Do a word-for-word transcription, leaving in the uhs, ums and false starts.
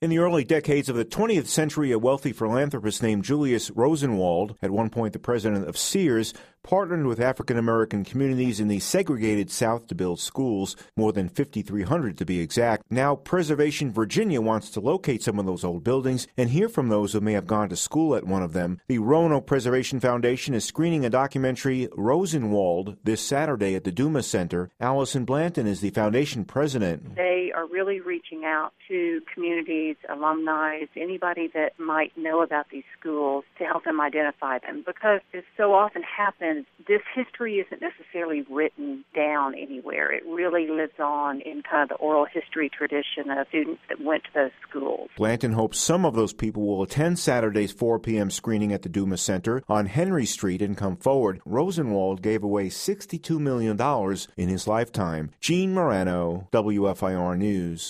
In the early decades of the twentieth century, a wealthy philanthropist named Julius Rosenwald, at one point the president of Sears, partnered with African-American communities in the segregated South to build schools, more than fifty-three hundred to be exact. Now, Preservation Virginia wants to locate some of those old buildings and hear from those who may have gone to school at one of them. The Roanoke Preservation Foundation is screening a documentary, Rosenwald, this Saturday at the Duma Center. Allison Blanton is the foundation president. They are really reaching out to communities, alumni, anybody that might know about these schools to help them identify them, because it so often happens this history isn't necessarily written down anywhere. It really lives on in kind of the oral history tradition of students that went to those schools. Blanton hopes some of those people will attend Saturday's four p.m. screening at the Duma Center on Henry Street and come forward. Rosenwald gave away sixty-two million dollars in his lifetime. Gene Morano, W F I R News.